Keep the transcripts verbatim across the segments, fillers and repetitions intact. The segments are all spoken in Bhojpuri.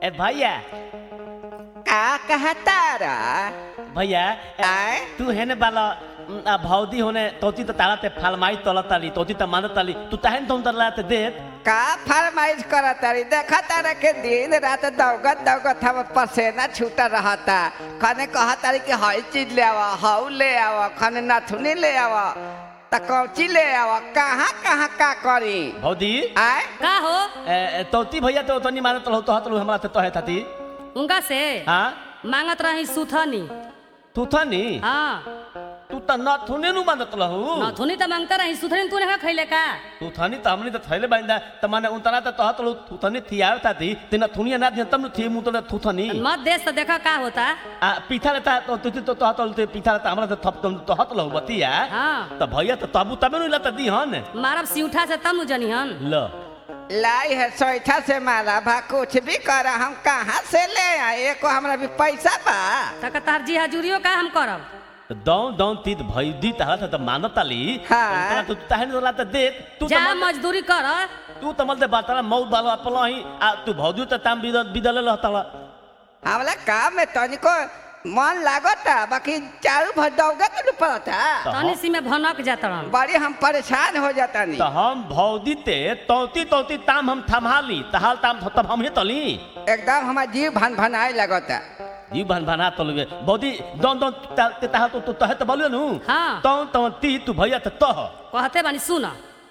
ए भैया का कहतारा भैया आए तू हेने बाला भौदी होने तोती तो तारा ते फलमाई तोलताली तोती तो मानताली तू ताहन तो उधर लाते दे का फरमाइश करतारी देखा तारा के दिन रात दौगत दौगत हम पसेना छूटा रहता खाने कहतारी कि हई चीज ले आवा हऊ ले आवा खाने नथुनी ले आवा तकौची ले आवा कहाँ कहाँ का करी भौदी आए का हो तोती भैया तो तनी मानत रहो तो हतलू हमरा ते तोहे थाती उनका से हां मांगत रही सुथनी तू थनी हाँ तू त नथुने नु मानत रहू नथुनी तो मांगता रही सुथनी तूने का खैले का तू थनी त हमनी त थैले बांदा त माने उतना त तहतलू तू थनी थियाव थाती तिन थुनिया ना तम नु थी मु तो तू थनी मत देश तो देखा का होता आ पीठा लेता तो तू तो तहतल ते पीठा लेता हमरा त थप तुम तहतल हो बतिया हाँ त भैया त तबु तबे नु लता दी हन मारब सिउठा से तब नु जनिहन ल लाई है सोईठा से मारा भा कुछ भी करा हम कहाँ से ले आए एको हमरा भी पैसा बा तक तार जी हजूरियो का हम करब दौ दौ तीत भैदी तहत त मानताली हाँ। तू ताहन लता दे तू जा त मजदूरी कर तू त मल दे बातला मौत बालो अपलही आ तू भौदी त ताम बिदल बिदल रहतला हमला काम में तनिको मन लागता बाकी चारू भर दौगत न पड़ता तनी सी में भनक जातरन बड़ी हम परेशान हो जाता नहीं त हम भौदी ते तौती तौती ताम हम थमाली तहाल ताम तब हम हे तली एकदम हमार जीव भन भनाए लगता जीव भन भना तलबे भौदी दोन दोन ते तहाल तो तहे त बोलियो नु हाँ तौ तौ ती तू भैया त तह कहते बानी सुन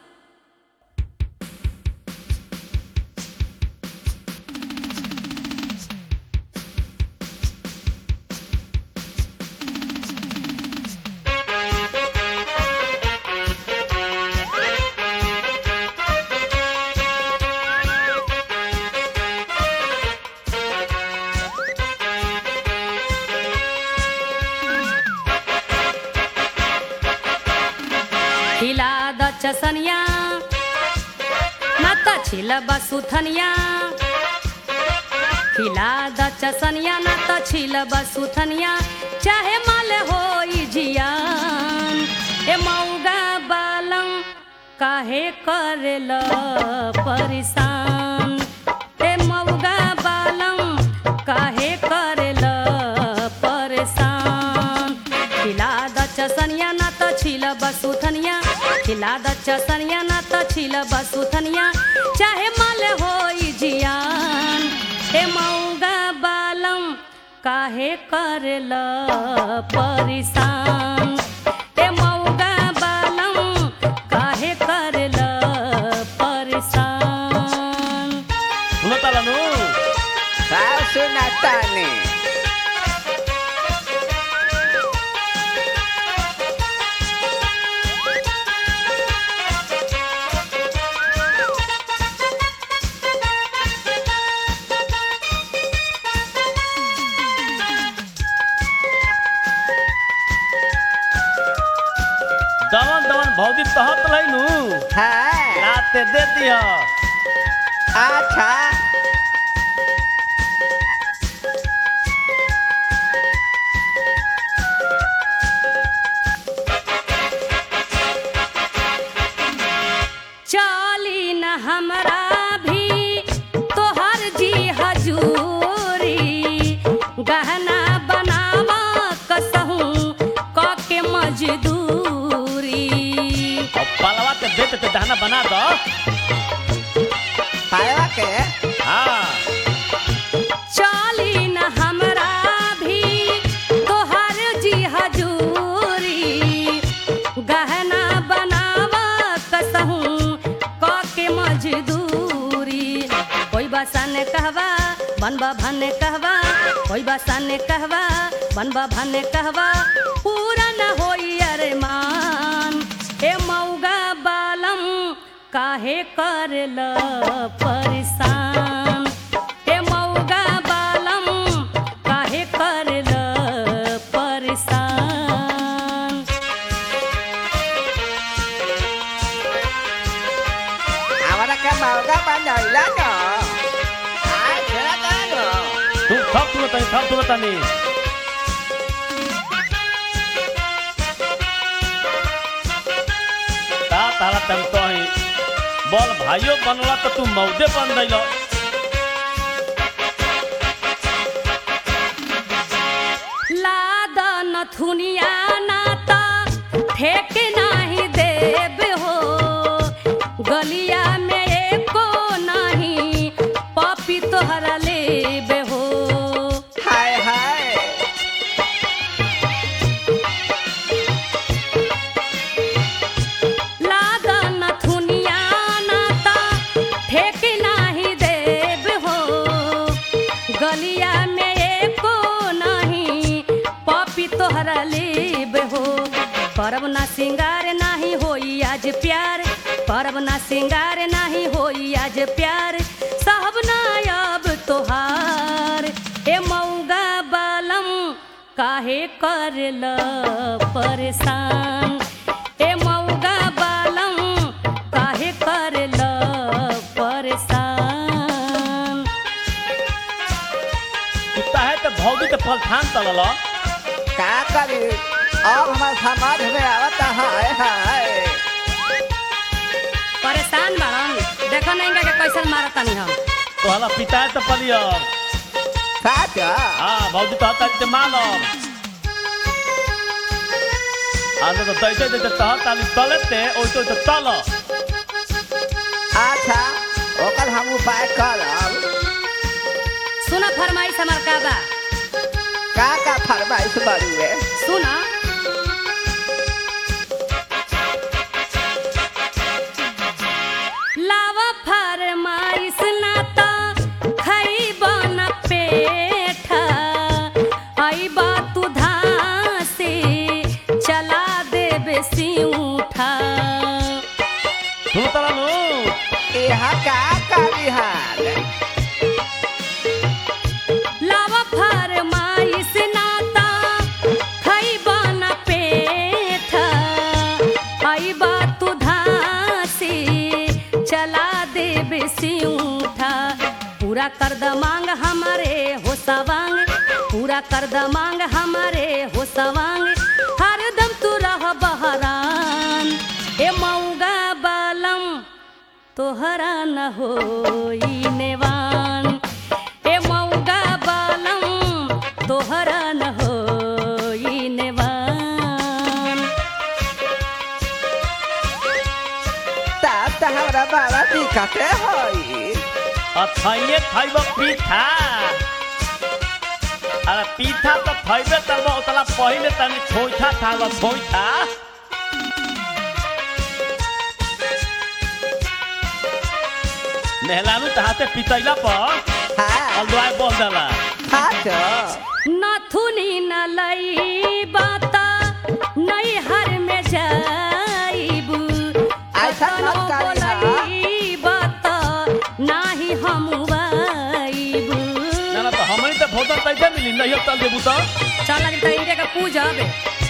खिला द चसनिया मत छिल बसुथनिया खिला द चसनिया न त छिल बसुथनिया चाहे मल होई जियान ए मौगा बालम काहे करेल परेशान ए मौगा बालम काहे करेल परेशान खिला द चसनिया न त छिल बसुथनिया खिला द चसनिया न त छिल बसुथनिया चाहे मल होई जियान हे मौगा बालम काहे करेल परेशान हे मौगा बालम काहे करेल परेशान सुनताला नु साव सुनाता ने दवन दवन भौदी तहत लई नु हाँ लाते दे दियो अच्छा चली न हमरा भी तोहर जी हजूरी गहना बनावा कसहू क के मजदूरी अब पलवा के बेट ते दहना बना दो पाया के हां चली न हमरा भी तोहर जी हजूरी गहना बनावा कसहू क के मजदूरी कोई बसन कहवा बनबा भने कहवा कोई बसन कहवा बनबा भने कहवा पूरा न होई अरमान ए मौगा बालम काहे करेल परेशान हे मौगा बालम काहे करेल परेशान हमारा के मौका बनैला न आय खेला जानो तू थप तू तनी थप तू तनी ता ताला तम तो ही बोल भाइयों बनला तो तू मौदे बन दैलो करब ना सिंगार नाही होई आज प्यार करब ना सिंगार नाही होई आज प्यार साहब ना अब तोहार ए मऊगा बालम काहे करल परेशान ए मऊगा बालम काहे करल परेशान कुत्ता है तो भौजी तो फलठान तलल का करी अब हमारे समाज में आवता है हाय परेशान बाड़न देखो नहीं का कैसन मारतानी हम तो हला पिता है तो पलियो साच हाँ भौजी तो हता के मालम आने तो दैते दैते तहत आली तलते ओइतो तो तल अच्छा ओकर हम उपाय करब सुना फरमाइश हमार का बा का का फरमाइश बड़ुए सुना लावा फरमाइश ना तो खइब न पेठा अइबा तू धासे चला देबे सिउठा सुन तलनु यहाँ का करी हाल लावा फरमाइश ना तो खइब न पेठा अइबा तू धासे चला देबे सिउठा पूरा कर द मांग हमारे हो सवांग पूरा कर द मांग हमारे हो सवांग हरदम तू रह बहरान ए मऊगा बालम तोहरा न होई नेवान ए मऊगा बालम तोहरा न होई नेवान तब तो हमरा बड़ा दिक्कत होई अथाइए खाइब पीठा अरे पीठा तो खइबे तब उतला पहिले तनी छोइठा थाल छोइठा नेहलानु तहाते पितैला पर हाँ अलवाय बोल दला साच नथुनी न लई बाता नहीं हर में जाइबू ऐसा मत करी ना। बोलई बाता नाही हम वाइबू ना ना तो हमनी तो भोजन तैसे मिली नहीं तल देबू तो चल लगी तईरे का पूजा बे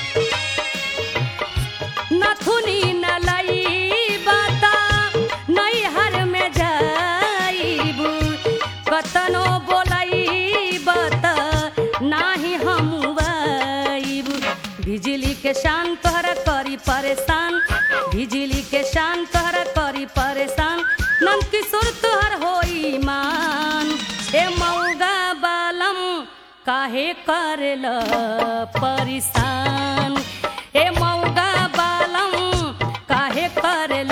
नथुनी न लई बाता नहीं हर में जाइबू कतनो बोलई बाता नाही हम वाइबू बिजली के शान तोहरा करी परेशान बिजली के शान तोहरा करी परेशान नंद किशोर तोहर होई मान ए मऊगा बालम काहे करल परेशान ए मऊगा बालम काहे करल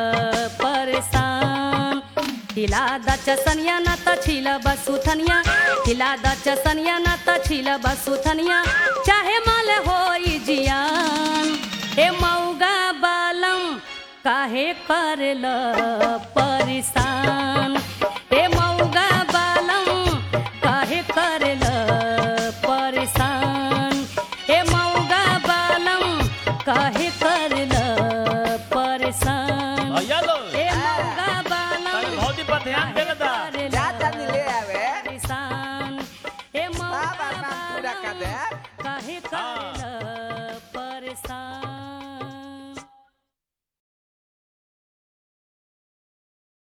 परेशान हिला द चसनिया न त छिल बसुथनिया हिला द चसनिया न त छिल बसुथनिया चाहे माल होई जियान ए मऊगा बालम काहे करल परेशान ए मऊगा बालम काहे करल परेशान ए मऊगा बालम काहे करल परेशान भैया लो ए मऊगा बालम तनी भौजी पर ध्यान दे दा जा तनी ले आवे परेशान ए मऊगा बाबा नाम पूरा कर दे काहे करल